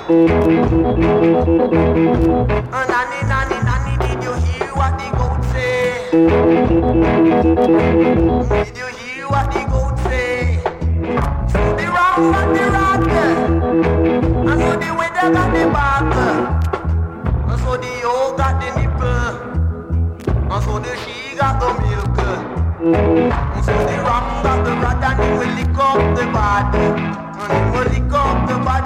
Nanny, nanny, nanny, did you hear what the goat say? Did you hear what the goat say? So the ram got the rat, and so the weather got the back, and so the owl got the nipple, and so the she got the milk, and so the ram got the rat, and he will lick up the bad, and he will lick up the bad.